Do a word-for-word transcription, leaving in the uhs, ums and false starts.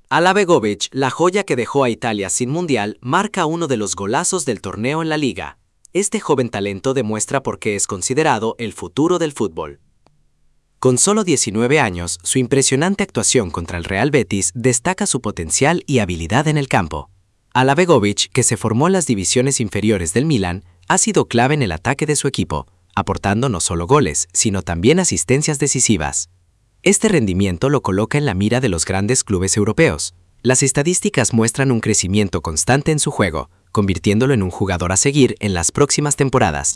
Ala Begovic, la joya que dejó a Italia sin mundial, marca uno de los golazos del torneo en la liga. Este joven talento demuestra por qué es considerado el futuro del fútbol. Con solo diecinueve años, su impresionante actuación contra el Real Betis destaca su potencial y habilidad en el campo. Ala Begovic, que se formó en las divisiones inferiores del Milan, ha sido clave en el ataque de su equipo, aportando no solo goles, sino también asistencias decisivas. Este rendimiento lo coloca en la mira de los grandes clubes europeos. Las estadísticas muestran un crecimiento constante en su juego, convirtiéndolo en un jugador a seguir en las próximas temporadas.